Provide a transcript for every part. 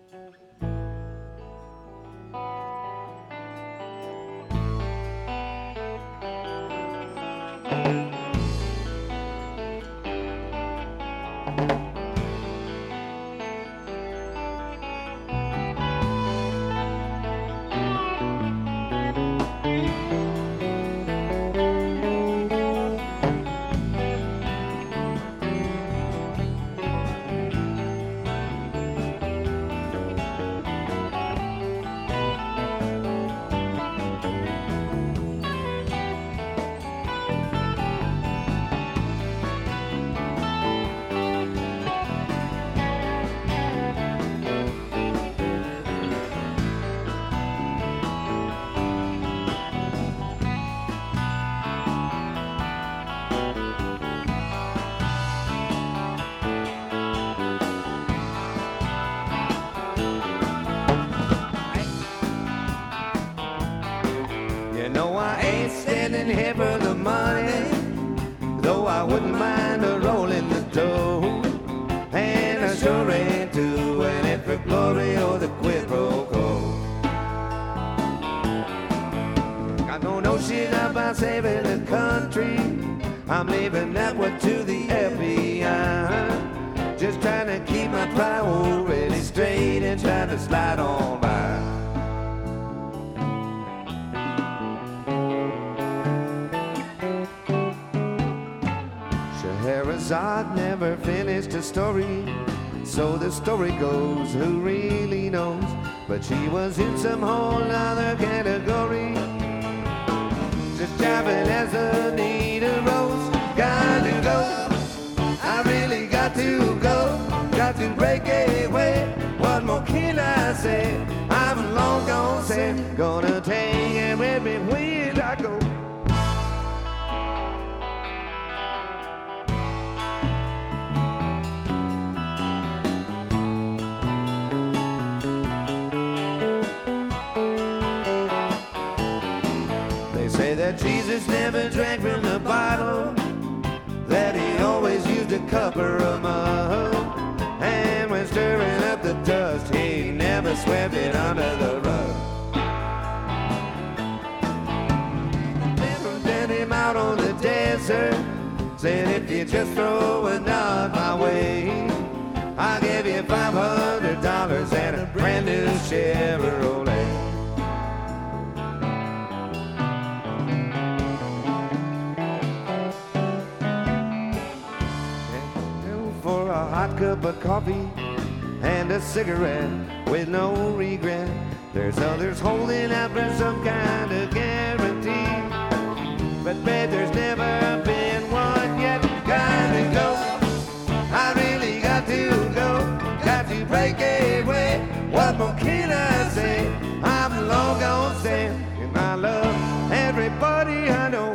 You know I ain't standing here for the money, though I wouldn't mind a roll in the dough. And I sure ain't doing it for glory or the quid pro quo. Got no notion about saving the country, I'm leaving that one to the FBI. Just trying to keep my priorities straight and trying to slide on by. Scheherazade never finished a story, so the story goes, who really knows? But she was in some whole other category, just jiving as Anita Rose. Got to go, I really got to go, got to break away. What more can I say? I'm long gone since, gonna take it with me when I go. Say that Jesus never drank from the bottle, that he always used a cuppa of mud, and when stirring up the dust, he never swept it under the rug. Never sent him out on the desert, said if you just throw a nod my way, I'll give you $500 and a brand new Chevrolet. For a hot cup of coffee and a cigarette with no regret, there's others holding out for some kind of guarantee, but babe, there's never been one yet. Got to go, I really got to go, got to break away. What more can I say? I'm long gone stand, and I love everybody I know.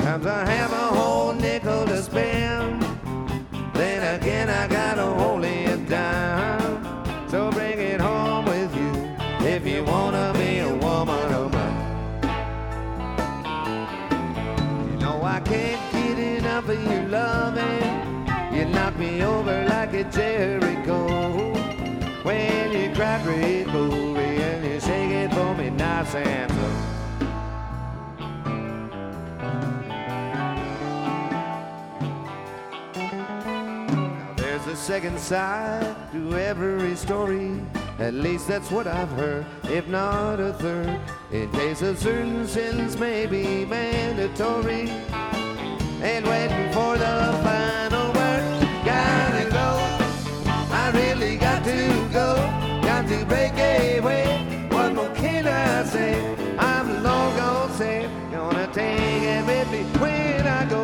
Sometimes I have a whole nickel to spend. Then again I got only a dime. So bring it home with you if you wanna be a woman of mine. You know I can't get enough of your loving. You knock me over like a Jericho. When you cry great glory and you shake it for me nice and slow. A second side to every story. At least that's what I've heard, if not a third. In case a certain sentence may be mandatory. And waiting for the final word. Gotta go, I really got to go. Got to break away. What more can I say? I'm long gone safe. Gonna take it with me when I go.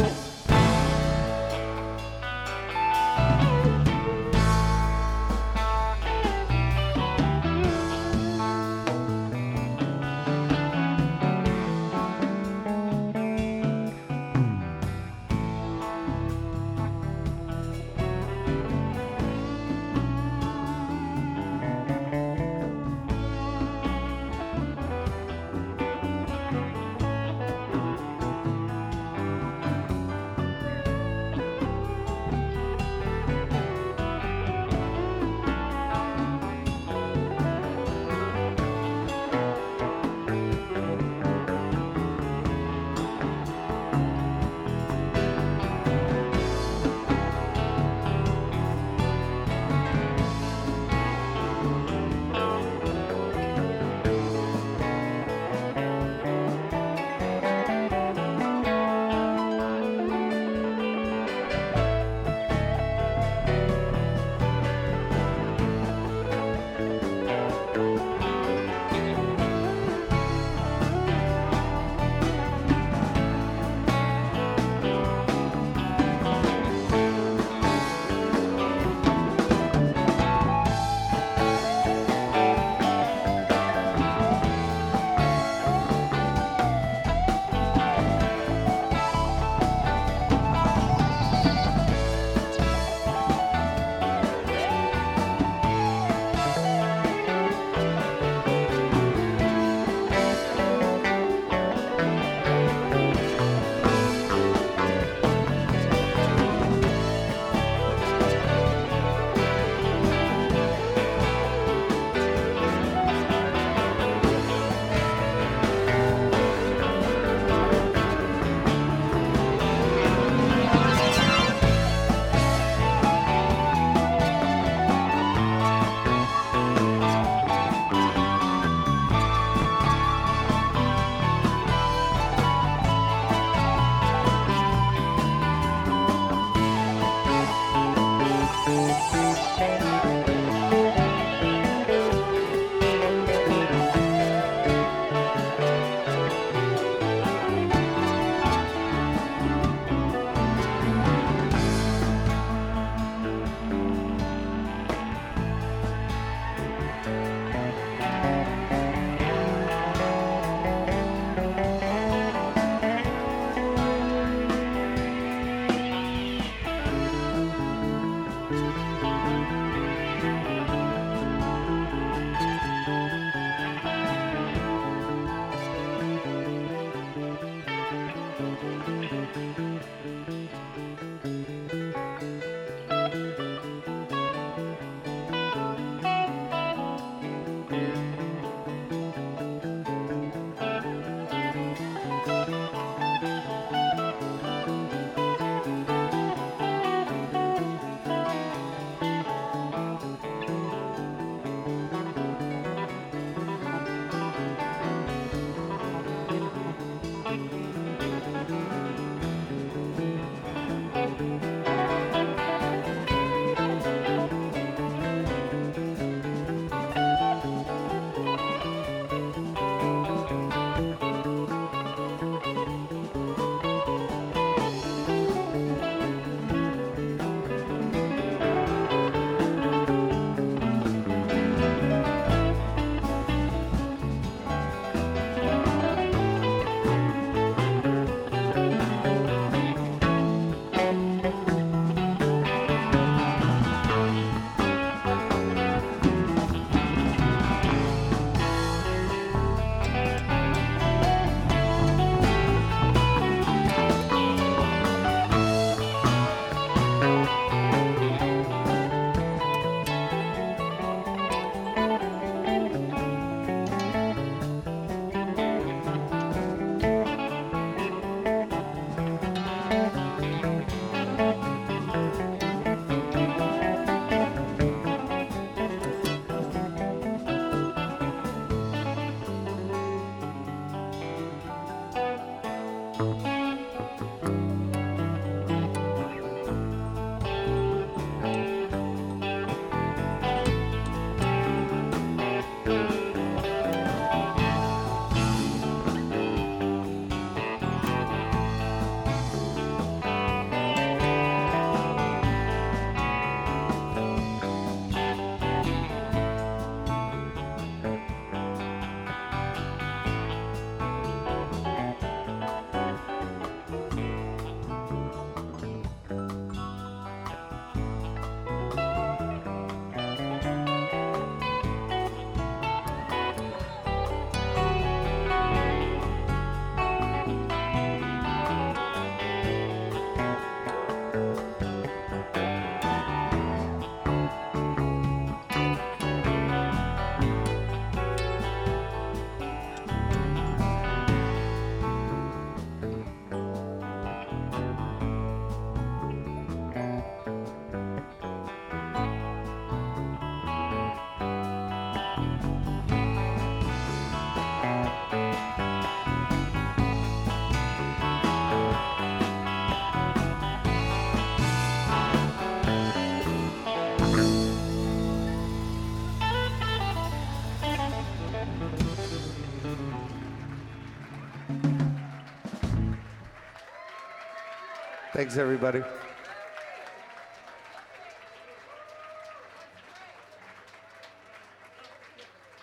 Thanks, everybody.